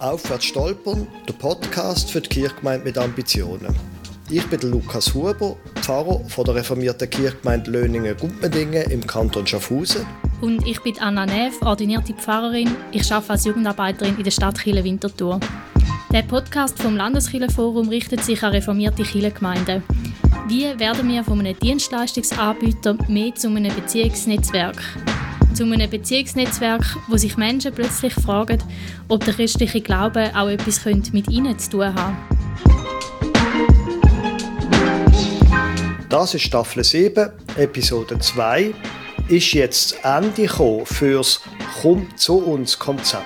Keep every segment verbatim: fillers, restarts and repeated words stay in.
Aufwärts stolpern, der Podcast für die Kirchgemeinde mit Ambitionen. Ich bin der Lukas Huber, Pfarrer von der reformierten Kirchgemeinde Löningen-Gumpendingen im Kanton Schaffhausen. Und ich bin Anna Neff, ordinierte Pfarrerin. Ich arbeite als Jugendarbeiterin in der Stadtkirche Winterthur. Der Podcast vom Landeskirchenforum richtet sich an reformierte Kirchengemeinden. Wie werden wir von einem Dienstleistungsanbieter mehr zu einem Beziehungsnetzwerk? Zu einem Beziehungsnetzwerk, wo sich Menschen plötzlich fragen, ob der christliche Glaube auch etwas mit ihnen zu tun haben. Das ist Staffel sieben, Episode zwei. Ist jetzt das Ende gekommen fürs «Komm zu uns» Konzept.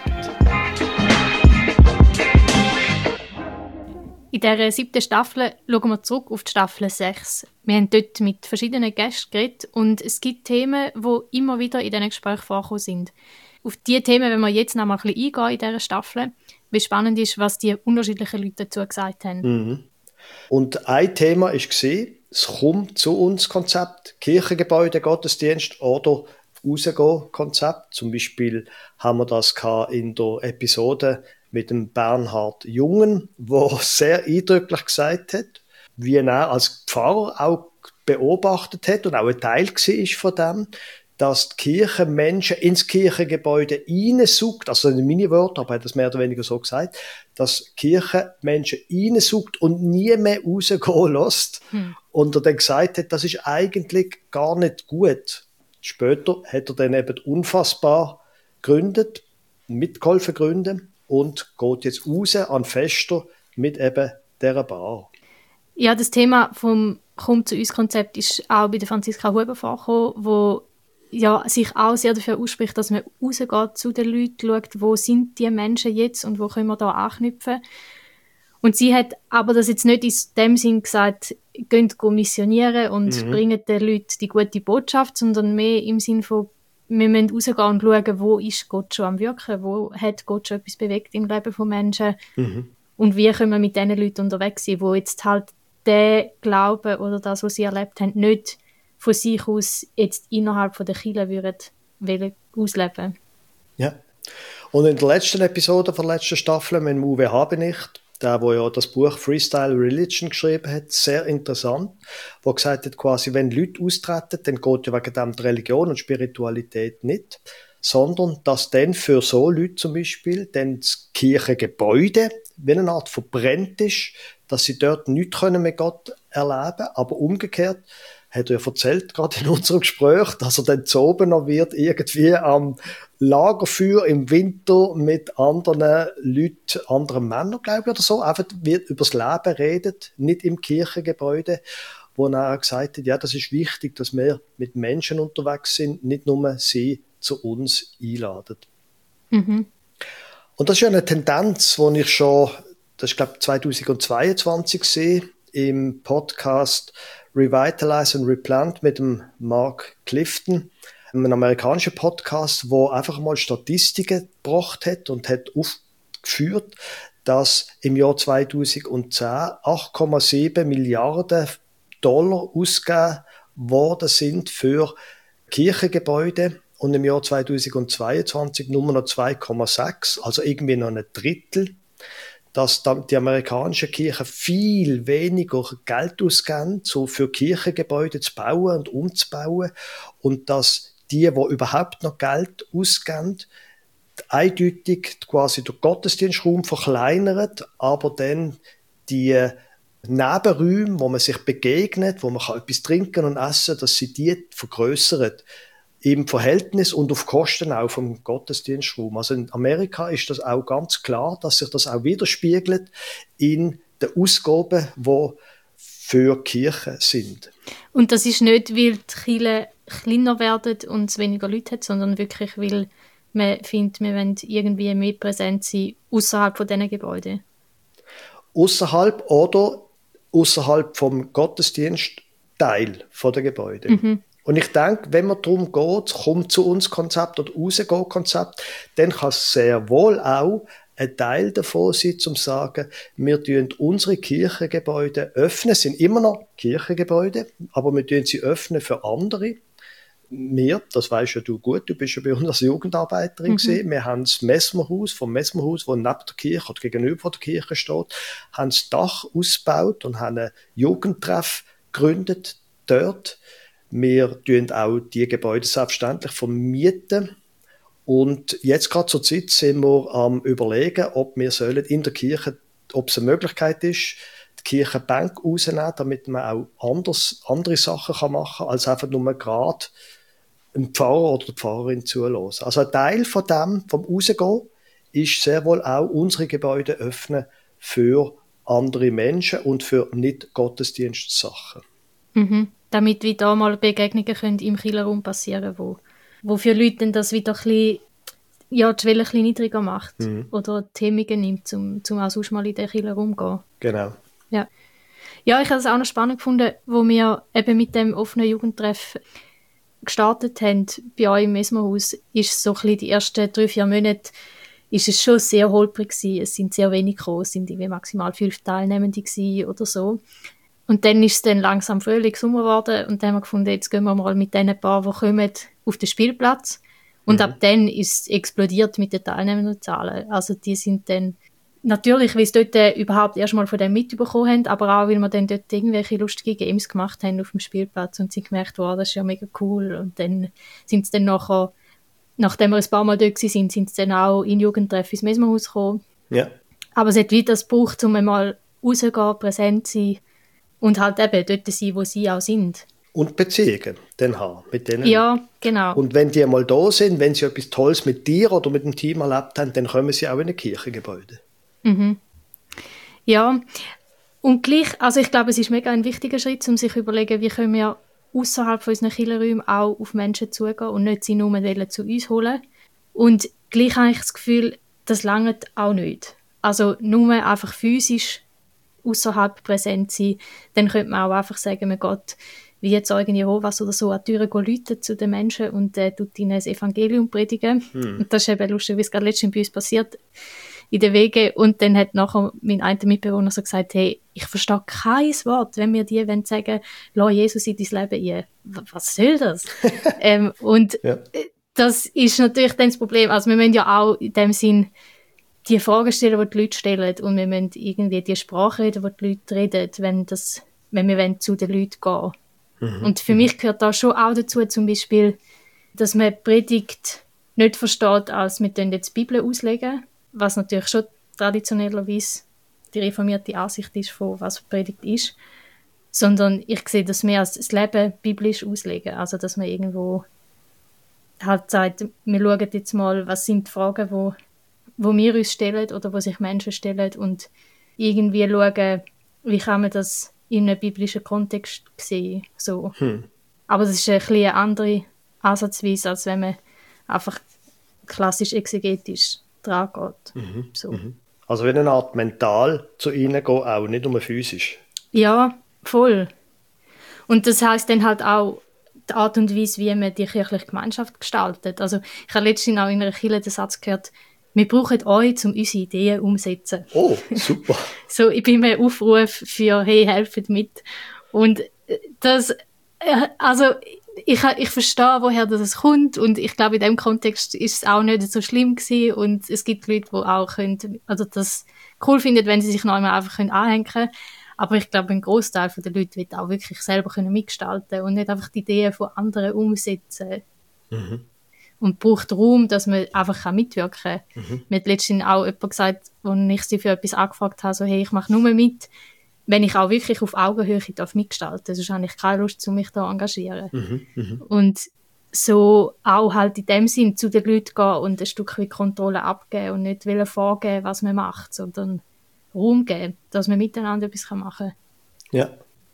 In dieser siebten Staffel schauen wir zurück auf die Staffel sechs. Wir haben dort mit verschiedenen Gästen geredet und es gibt Themen, die immer wieder in diesen Gesprächen vorgekommen sind. Auf diese Themen wollen wir jetzt noch mal ein bisschen eingehen in dieser Staffel, weil spannend ist, was die unterschiedlichen Leute dazu gesagt haben. Mhm. Und ein Thema war das «Komm zu uns» Konzept, Kirchengebäude, Gottesdienst oder «Rausgehen» Konzept. Zum Beispiel haben wir das in der Episode mit dem Bernhard Jungen, der sehr eindrücklich gesagt hat, wie er als Pfarrer auch beobachtet hat und auch ein Teil war von dem, dass die Kirche Menschen ins Kirchengebäude hineinsaugt, also in meine Worte, aber er hat das mehr oder weniger so gesagt, dass die Kirche Menschen hineinsaugt und nie mehr rausgehen lässt. Hm. Und er dann gesagt hat, das ist eigentlich gar nicht gut. Später hat er dann eben unfassbar gegründet, mitgeholfen gründen und geht jetzt raus an Fester mit eben dieser Bar. Ja, das Thema vom «Komm zu uns» Konzept ist auch bei der Franziska Huber vorgekommen, wo ja, sich auch sehr dafür ausspricht, dass man rausgeht zu den Leuten, schaut, wo sind die Menschen jetzt und wo können wir da anknüpfen. Und sie hat aber das jetzt nicht in dem Sinn gesagt, geht missionieren und mhm. bringt den Leuten die gute Botschaft, sondern mehr im Sinn von, wir müssen rausgehen und schauen, wo ist Gott schon am Wirken, wo hat Gott schon etwas bewegt im Leben von Menschen mhm. und wie können wir mit diesen Leuten unterwegs sein, wo jetzt halt der Glaube oder das, was sie erlebt haben, nicht von sich aus jetzt innerhalb von der Kirche würden ausleben. Ja. Und in der letzten Episode der letzten Staffel mit Uwe Habenicht, der, der ja das Buch Freestyle Religion geschrieben hat, sehr interessant, wo gesagt hat, quasi, wenn Leute austreten, dann geht ja wegen dem die Religion und Spiritualität nicht, sondern dass dann für so Leute zum Beispiel dann das Kirchengebäude wie eine Art verbrennt ist, dass sie dort nichts mit Gott erleben können, aber umgekehrt hat er ja erzählt, gerade in unserem Gespräch, dass er dann zu oben noch wird, irgendwie am Lagerfeuer im Winter mit anderen Leuten, anderen Männern, glaube ich, oder so, einfach wird über das Leben redet, nicht im Kirchengebäude, wo er gesagt hat, ja, das ist wichtig, dass wir mit Menschen unterwegs sind, nicht nur sie zu uns einladen. Mhm. Und das ist ja eine Tendenz, die ich schon, das ist, glaube ich, zweitausendzweiundzwanzig sehe, im Podcast Revitalize and Replant mit dem Mark Clifton, einem amerikanischen Podcast, wo einfach mal Statistiken gebracht hat und hat aufgeführt, dass im Jahr zweitausendzehn acht Komma sieben Milliarden Dollar ausgegeben worden sind für Kirchengebäude und im Jahr zweitausendzweiundzwanzig nur noch zwei Komma sechs, also irgendwie noch ein Drittel, dass die amerikanische Kirche viel weniger Geld ausgeben, so für Kirchengebäude zu bauen und umzubauen, und dass die, die überhaupt noch Geld ausgeben, eindeutig quasi der Gottesdienstraum verkleinern, aber dann die Nebenräume, wo man sich begegnet, wo man etwas trinken und essen kann, dass sie die vergrössern. Im Verhältnis und auf Kosten auch vom Gottesdienstraum. Also in Amerika ist das auch ganz klar, dass sich das auch widerspiegelt in den Ausgaben, die für Kirchen sind. Und das ist nicht, weil die Kirchen kleiner werden und es weniger Leute hat, sondern wirklich, weil man findet, wir wollen irgendwie mehr präsent sein außerhalb von diesen Gebäuden. Außerhalb oder außerhalb vom Gottesdienstteil der Gebäude. Mhm. Und ich denke, wenn man darum geht, kommt zu uns Konzept oder rausgehen Konzept, dann kann es sehr wohl auch ein Teil davon sein, um zu sagen, wir tun unsere Kirchengebäude öffnen, sind immer noch Kirchengebäude, aber wir tun sie öffnen für andere, wir, das weisst ja du gut, du bist ja bei uns als Jugendarbeiterin mhm. gesehen, wir haben das Messmerhaus, vom Messmerhaus, das neben der Kirche oder gegenüber der Kirche steht, haben das Dach ausgebaut und haben einen Jugendtreff gegründet dort. Wir tun auch die Gebäude selbstverständlich vermieten. Und jetzt gerade zur Zeit sind wir am Überlegen, ob wir sollen in der Kirche, ob es eine Möglichkeit ist, die Kirchenbank rausnehmen, damit man auch anders, andere Sachen kann machen kann, als einfach nur gerade einen Pfarrer oder die Pfarrerin zulassen. Also ein Teil von dem, vom Rausgehen, ist sehr wohl auch unsere Gebäude öffnen für andere Menschen und für Nicht-Gottesdienstsachen. Mhm. Damit wieder mal Begegnungen können im Kirchenraum passieren, wo, wo für Leute dann das wieder ein bisschen, ja, die Schwelle ein bisschen niedriger macht mhm. oder Themen nimmt, um, um auch sonst mal in den Kirchenraum zu gehen. Genau. Ja. Ja, ich habe es auch noch spannend gefunden, wo wir eben mit dem offenen Jugendtreff gestartet haben bei euch im Messmerhaus, ist so ein bisschen die ersten drei, vier Monate ist es schon sehr holprig gewesen. Es sind sehr wenig gekommen, es sind irgendwie maximal fünf Teilnehmende gewesen oder so. Und dann ist es dann langsam Frühling, Sommer geworden und dann haben wir gefunden, jetzt gehen wir mal mit den paar, die kommen, auf den Spielplatz. Und mhm. ab dann ist es explodiert mit den Teilnehmendenzahlen. Also die sind dann, natürlich, weil sie dort äh, überhaupt erst mal von dem mitbekommen haben, aber auch, weil wir dann dort irgendwelche lustige Games gemacht haben auf dem Spielplatz und sie gemerkt, wow, das ist ja mega cool. Und dann sind sie dann nachher, nachdem wir ein paar Mal dort waren, sind sie dann auch in Jugendtreff ins Messmerhaus gekommen. Ja. Aber es hat wieder das gebraucht, um einmal rauszugehen, präsent zu sein und halt eben dort sein, wo sie auch sind. Und Beziehungen dann haben mit denen. Ja, genau. Und wenn die einmal da sind, wenn sie etwas Tolles mit dir oder mit dem Team erlebt haben, dann kommen sie auch in ein Kirchengebäude. Mhm. Ja, und gleich, also ich glaube, es ist mega ein wichtiger Schritt, um sich zu überlegen, wie können wir außerhalb von unseren Kirchenräumen auch auf Menschen zugehen und nicht sie nur zu uns holen. Und gleich habe ich das Gefühl, das reicht auch nicht. Also nur einfach physisch außerhalb präsent sein, dann könnte man auch einfach sagen, man geht wie jetzt Zeugen Jehovas oder so an die Türen läuten zu den Menschen und äh, tut ihnen das Evangelium predigen. Hm. Und das ist eben lustig, wie es gerade letztens bei uns passiert in den Wegen. Und dann hat nachher mein einer Mitbewohner so gesagt, hey, ich verstehe kein Wort, wenn wir die wollen sagen, lass Jesus in dein Leben ein. Was soll das? ähm, und ja. Das ist natürlich dann das Problem. Also wir müssen ja auch in dem Sinn die Fragen stellen, die die Leute stellen, und wir müssen irgendwie die Sprache reden, die die Leute reden, wenn, das, wenn wir zu den Leuten gehen. Mhm. Und für mich gehört da schon auch dazu, zum Beispiel, dass man Predigt nicht versteht, als wir jetzt die Bibel auslegen, was natürlich schon traditionellerweise die reformierte Ansicht ist, von was Predigt ist, sondern ich sehe das mehr als das Leben biblisch auslegen. Also, dass man irgendwo halt sagt, wir schauen jetzt mal, was sind die Fragen, wo, wo wir uns stellen oder wo sich Menschen stellen, und irgendwie schauen, wie kann man das in einem biblischen Kontext sehen. So. Hm. Aber das ist ein bisschen eine andere Ansatzweise, als wenn man einfach klassisch exegetisch dran geht. Mhm. So. Mhm. Also wie eine Art mental zu ihnen gehen, auch nicht nur physisch. Ja, voll. Und das heisst dann halt auch die Art und Weise, wie man die kirchliche Gemeinschaft gestaltet. Also ich habe letztens auch in einer Kirche den Satz gehört, wir brauchen euch, um unsere Ideen umzusetzen. Oh, super. So, ich bin mir Aufruf für, hey, helft mit. Und das, also ich, ich verstehe, woher das kommt, und ich glaube, in dem Kontext ist es auch nicht so schlimm gewesen, und es gibt Leute, die auch können, also das cool finden, wenn sie sich noch einmal einfach anhängen können. Aber ich glaube, ein Großteil der Leute wird auch wirklich selber können mitgestalten und nicht einfach die Ideen von anderen umsetzen. Mhm. Und braucht Raum, dass man einfach mitwirken kann. Mhm. Mir hat letztens auch jemand gesagt, als ich sie für etwas angefragt habe, so, hey, ich mache nur mit, wenn ich auch wirklich auf Augenhöhe darf mitgestalten. Sonst habe ich keine Lust, um mich da zu engagieren. Mhm. Mhm. Und so auch halt in dem Sinn zu den Leuten gehen und ein Stück weit Kontrolle abgeben und nicht wollen vorgeben, was man macht, sondern Raum geben, dass man miteinander etwas machen kann. Ja.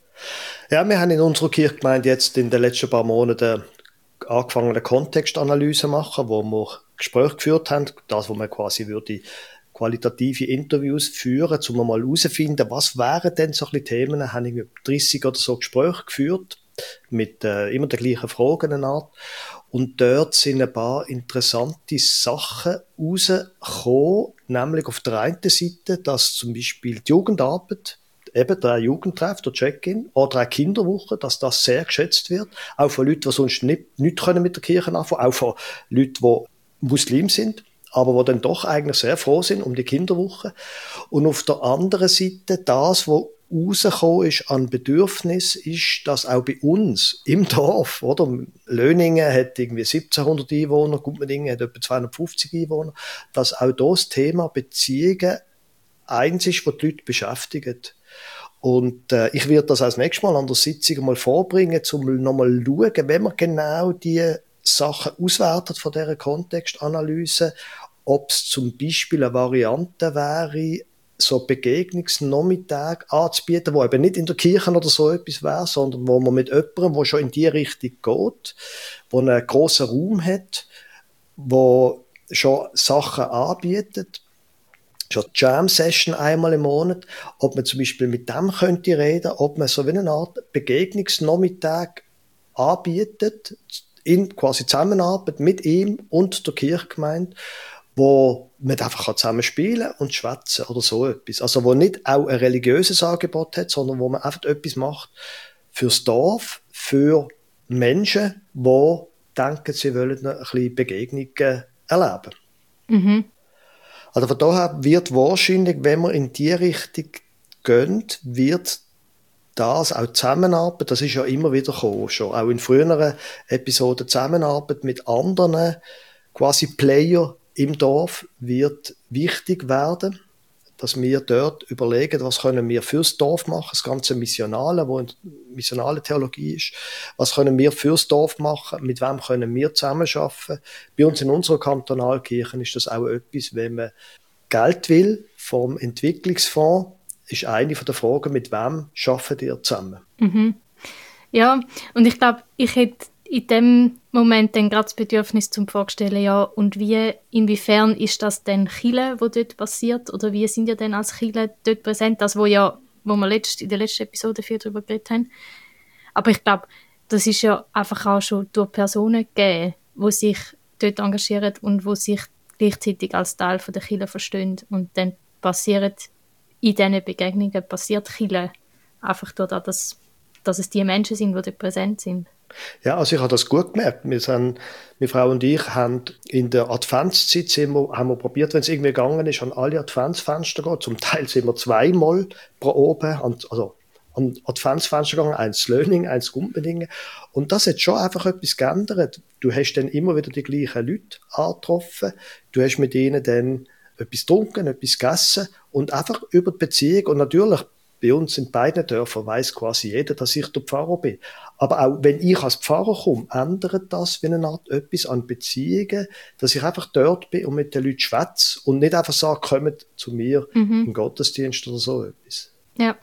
Ja, wir haben in unserer Kirchgemeinde jetzt in den letzten paar Monaten angefangen, eine Kontextanalyse zu machen, wo wir Gespräche geführt haben, das, wo man quasi würde qualitative Interviews führen, um mal herauszufinden, was wären denn solche Themen. Da haben wir dreißig oder so Gespräche geführt, mit äh, immer den gleichen Fragen eine Art. Und dort sind ein paar interessante Sachen rausgekommen, nämlich auf der einen Seite, dass zum Beispiel die Jugendarbeit eben der Jugendtreff, der Check-in oder auch Kinderwoche, dass das sehr geschätzt wird. Auch von Leuten, die sonst nicht, nicht können mit der Kirche anfangen, auch von Leuten, die Muslim sind, aber die dann doch eigentlich sehr froh sind um die Kinderwoche. Und auf der anderen Seite das, was rausgekommen ist an Bedürfnis, ist, dass auch bei uns im Dorf, oder? Löningen hat irgendwie siebzehnhundert Einwohner, Gutmendingen hat etwa zweihundertfünfzig Einwohner, dass auch das Thema Beziehungen eins ist, was die Leute beschäftigt. Und äh, ich werde das als nächstes Mal an der Sitzung mal vorbringen, um nochmal zu schauen, wenn man genau die Sachen auswertet von dieser Kontextanalyse, ob es zum Beispiel eine Variante wäre, so Begegnungsnachmittag anzubieten, wo eben nicht in der Kirche oder so etwas wäre, sondern wo man mit jemandem, der schon in die Richtung geht, wo einen grossen Raum hat, wo schon Sachen anbietet, schon Jam-Session einmal im Monat, ob man zum Beispiel mit dem könnte reden, ob man so wie eine Art Begegnungsnachmittag anbietet, in quasi Zusammenarbeit mit ihm und der Kirchgemeinde, wo man einfach zusammen spielen und schwätzen oder so etwas. Also wo nicht auch ein religiöses Angebot hat, sondern wo man einfach etwas macht fürs Dorf, für Menschen, die denken, sie wollen ein bisschen Begegnungen erleben. Mhm. Also von daher wird wahrscheinlich, wenn man in die Richtung geht, wird das auch Zusammenarbeit, das ist ja immer wieder gekommen, schon auch in früheren Episoden, Zusammenarbeit mit anderen quasi Player im Dorf wird wichtig werden, dass wir dort überlegen, was können wir fürs Dorf machen, das ganze Missionale, wo missionale Theologie ist, was können wir fürs Dorf machen, mit wem können wir zusammenarbeiten. Bei uns in unserer Kantonalkirche ist das auch etwas, wenn man Geld will vom Entwicklungsfonds, ist eine von der Fragen, mit wem arbeitet ihr zusammen? Mhm. Ja, und ich glaube, ich hätte in dem Moment dann gerade das Bedürfnis zum Vorstellen, ja, und wie, inwiefern ist das denn Kirche, wo dort passiert, oder wie sind ihr denn als Kirche dort präsent, das, wo ja, wo wir letzt, in der letzten Episode viel darüber geredet haben. Aber ich glaube, das ist ja einfach auch schon durch Personen gegeben, die sich dort engagieren und die sich gleichzeitig als Teil von der Kirche verstehen, und dann passiert in diesen Begegnungen passiert Kirche einfach dadurch, dass, dass es die Menschen sind, die dort präsent sind. Ja, also ich habe das gut gemerkt. Wir sind, meine Frau und ich haben in der Adventszeit sind wir, haben wir probiert, wenn es irgendwie gegangen ist, an alle Adventsfenster gehen. Zum Teil sind wir zweimal pro oben, an, also an Adventsfenster gegangen, eins Löning, eins Gutmendingen. Und das hat schon einfach etwas geändert. Du hast dann immer wieder die gleichen Leute angetroffen. Du hast mit ihnen dann etwas getrunken, etwas gegessen und einfach über die Beziehung. Und natürlich, bei uns in beiden Dörfern weiss quasi jeder, dass ich der Pfarrer bin. Aber auch wenn ich als Pfarrer komme, ändert das wie eine Art etwas an Beziehungen, dass ich einfach dort bin und mit den Leuten schwätze und nicht einfach sage, kommt zu mir mhm. im Gottesdienst oder so etwas. Ja.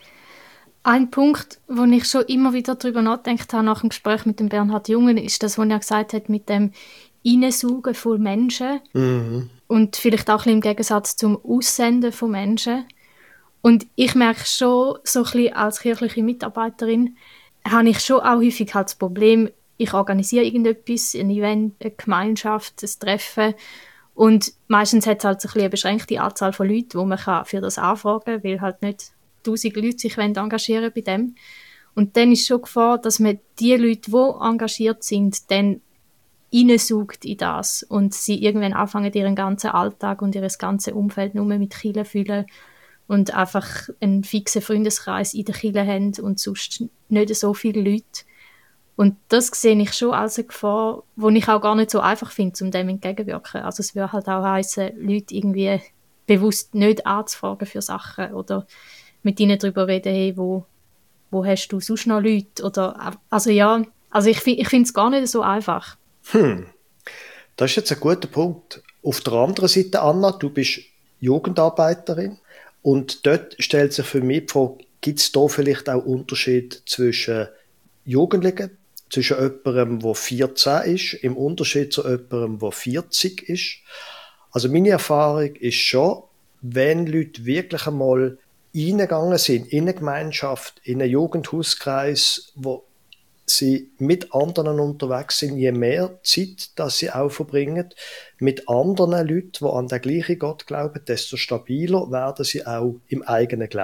Ein Punkt, wo ich schon immer wieder darüber nachgedacht habe, nach dem Gespräch mit dem Bernhard Jungen, ist das, was er gesagt hat, mit dem Reinsaugen von Menschen mhm. und vielleicht auch ein bisschen im Gegensatz zum Aussenden von Menschen. Und ich merke schon, so ein bisschen als kirchliche Mitarbeiterin, habe ich schon auch häufig halt das Problem, ich organisiere irgendetwas, ein Event, eine Gemeinschaft, ein Treffen, und meistens hat es halt ein bisschen eine beschränkte Anzahl von Leuten, die man für das anfragen kann, weil halt nicht tausend Leute sich engagieren bei dem. Und dann ist schon Gefahr, dass man die Leute, die engagiert sind, dann reinsaugt in das und sie irgendwann anfangen, ihren ganzen Alltag und ihr ganzes Umfeld nur mit Kirche füllen und einfach einen fixen Freundeskreis in der Kirche haben und sonst nicht so viele Leute. Und das sehe ich schon als eine Gefahr, die ich auch gar nicht so einfach finde, um dem entgegenwirken. Also es würde halt auch heissen, Leute irgendwie bewusst nicht anzufragen für Sachen oder mit ihnen darüber reden, hey, wo, wo hast du sonst noch Leute? Oder, also ja, also ich, ich finde es gar nicht so einfach. Hm, das ist jetzt ein guter Punkt. Auf der anderen Seite, Anna, du bist Jugendarbeiterin. Und dort stellt sich für mich die Frage, gibt es da vielleicht auch Unterschied zwischen Jugendlichen, zwischen jemandem, der vierzehn ist, im Unterschied zu jemandem, der vierzig ist? Also meine Erfahrung ist schon, wenn Leute wirklich einmal reingegangen sind in eine Gemeinschaft, in einen Jugendhauskreis, wo sie mit anderen unterwegs sind, je mehr Zeit, dass sie auch verbringen mit anderen Leuten, die an den gleichen Gott glauben, desto stabiler werden sie auch im eigenen Glauben.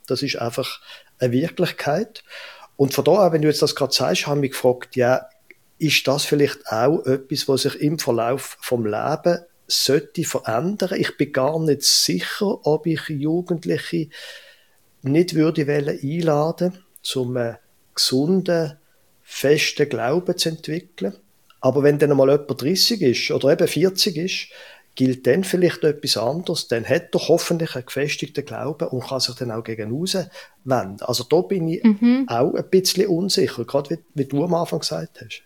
Das ist einfach eine Wirklichkeit. Und von da an, wenn du jetzt das gerade sagst, habe ich mich gefragt, ja, ist das vielleicht auch etwas, was sich im Verlauf vom Leben sollte verändern? Ich bin gar nicht sicher, ob ich Jugendliche nicht würde einladen, um einen gesunden, festen Glauben zu entwickeln. Aber wenn dann mal jemand dreißig ist oder eben vierzig ist, gilt dann vielleicht etwas anderes. Dann hat er hoffentlich einen gefestigten Glauben und kann sich dann auch gegen außen wenden. Also da bin ich mhm. auch ein bisschen unsicher, gerade wie, wie du am Anfang gesagt hast.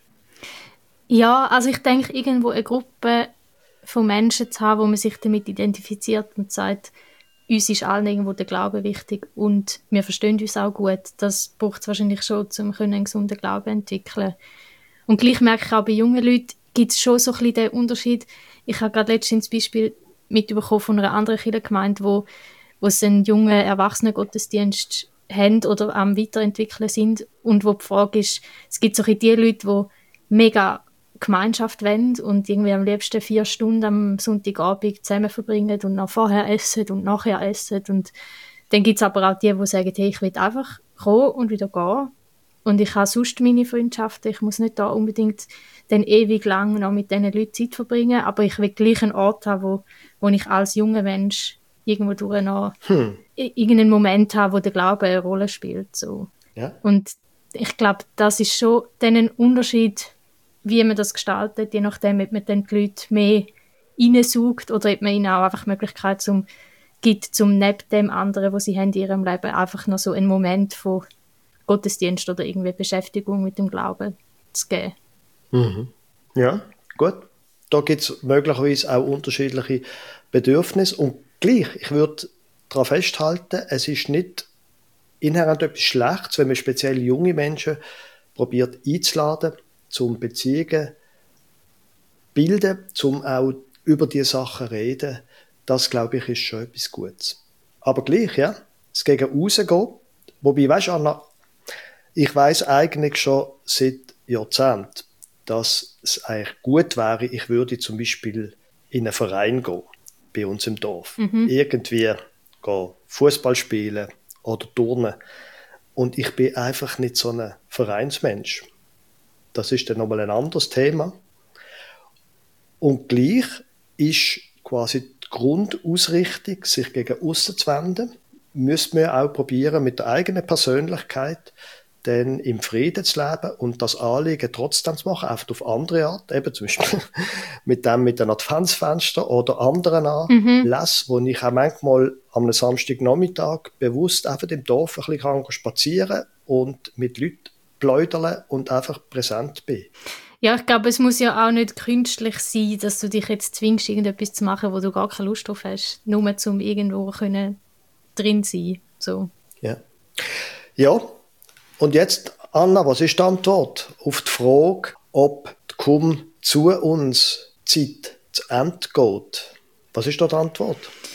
Ja, also ich denke, irgendwo eine Gruppe von Menschen zu haben, wo man sich damit identifiziert und sagt, uns ist allen irgendwo der Glaube wichtig und wir verstehen uns auch gut. Das braucht es wahrscheinlich schon, um einen gesunden Glauben zu entwickeln. Und gleich merke ich auch, bei jungen Leuten gibt es schon so ein bisschen den Unterschied. Ich habe gerade letztens ein Beispiel mitbekommen von einer anderen Kirchengemeinde, wo, wo sie einen jungen Erwachsenengottesdienst haben oder am Weiterentwickeln sind und wo die Frage ist, es gibt so ein bisschen die Leute, die mega Gemeinschaft wollen und irgendwie am liebsten vier Stunden am Sonntagabend zusammen verbringen und noch vorher essen und nachher essen. Und dann gibt es aber auch die, die sagen, hey, ich will einfach kommen und wieder gehen. Und ich habe sonst meine Freundschaften. Ich muss nicht da unbedingt dann ewig lang noch mit diesen Leuten Zeit verbringen, aber ich will gleich einen Ort haben, wo, wo ich als junger Mensch irgendwo durch noch hm. irgendeinen Moment habe, wo der Glaube eine Rolle spielt. So. Ja. Und ich glaube, das ist schon dann ein Unterschied, wie man das gestaltet, je nachdem, ob man dann die Leute mehr reinsaugt oder ob man ihnen auch einfach die Möglichkeit zum, gibt, zum neben dem anderen, was sie haben in ihrem Leben, einfach noch so einen Moment von Gottesdienst oder irgendwie Beschäftigung mit dem Glauben zu geben. Mhm. Ja, gut. Da gibt es möglicherweise auch unterschiedliche Bedürfnisse und gleich, ich würde daran festhalten, es ist nicht inhärent etwas Schlechtes, wenn man speziell junge Menschen probiert einzuladen, zum Beziehungen bilden, zum auch über diese Sachen reden, das, glaube ich, ist schon etwas Gutes. Aber gleich, ja, es gegen rausgehen, wobei, weißt du, Anna, ich weiss eigentlich schon seit Jahrzehnten, dass es eigentlich gut wäre, ich würde zum Beispiel in einen Verein gehen, bei uns im Dorf. Mhm. Irgendwie gehen Fußball spielen oder turnen. Und ich bin einfach nicht so ein Vereinsmensch. Das ist dann nochmal ein anderes Thema. Und gleich ist quasi die Grundausrichtung, sich gegen aussen zu wenden, müsste man auch probieren, mit der eigenen Persönlichkeit dann im Frieden zu leben und das Anliegen trotzdem zu machen, einfach auf andere Art, eben zum Beispiel mit dem mit einem Adventsfenster oder anderen Anlässen, mhm. wo ich auch manchmal am Samstagnachmittag bewusst einfach im Dorf ein bisschen spazieren und mit Leuten plaudern und einfach präsent bin. Ja, ich glaube, es muss ja auch nicht künstlich sein, dass du dich jetzt zwingst, irgendetwas zu machen, wo du gar keine Lust drauf hast, nur um irgendwo können drin sein. So. Ja. Ja, und jetzt, Anna, was ist die Antwort auf die Frage, ob die Komm zu uns Zeit zu Ende geht? Was ist da die Antwort?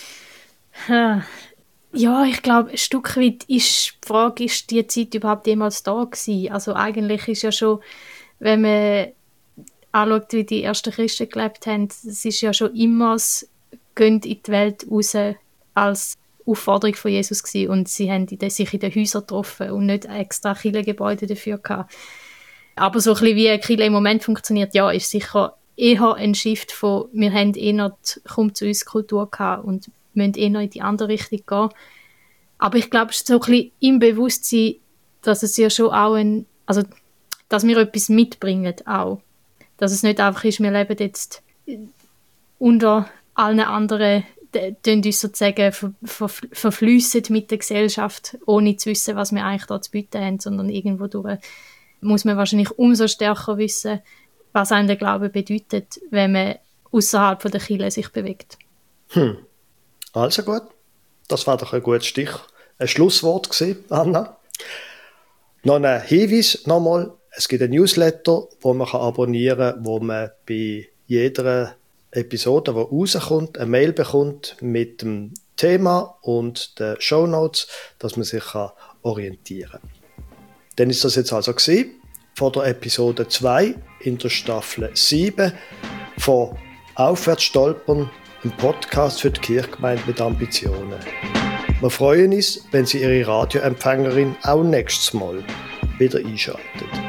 Ja, ich glaube, ein Stück weit ist die Frage, ist die Zeit überhaupt jemals da gewesen? Also eigentlich ist ja schon, wenn man anschaut, wie die ersten Christen gelebt haben, es ist ja schon immer das «Geht in die Welt raus» als Aufforderung von Jesus gewesen. Und sie haben sich in den Häusern getroffen und nicht extra Kirchengebäude dafür gehabt. Aber so ein bisschen wie eine Kirche im Moment funktioniert, ja, ist sicher eher ein Shift von, wir haben eher die «Komm zu uns» Kultur gehabt und müssen eher in die andere Richtung gehen. Aber ich glaube, es ist so ein bisschen im Bewusstsein, dass es ja schon auch ein, also dass wir etwas mitbringen auch. Dass es nicht einfach ist, wir leben jetzt unter allen anderen, die uns sozusagen ver, ver, verfliessen mit der Gesellschaft, ohne zu wissen, was wir eigentlich da zu bieten haben, sondern irgendwo durch muss man wahrscheinlich umso stärker wissen, was einem der Glaube bedeutet, wenn man außerhalb der Kirche sich bewegt. Hm. Also gut, das war doch ein gutes Stich, ein Schlusswort gewesen, Anna. Noch ein Hinweis nochmal, es gibt ein Newsletter, wo man abonnieren kann, wo man bei jeder Episode, die rauskommt, eine Mail bekommt mit dem Thema und den Shownotes, dass man sich orientieren kann. Dann ist das jetzt also gewesen, von der Episode zwei in der Staffel sieben von Aufwärtsstolpern, ein Podcast für die Kirchgemeinde mit Ambitionen. Wir freuen uns, wenn Sie Ihre Radioempfängerin auch nächstes Mal wieder einschalten.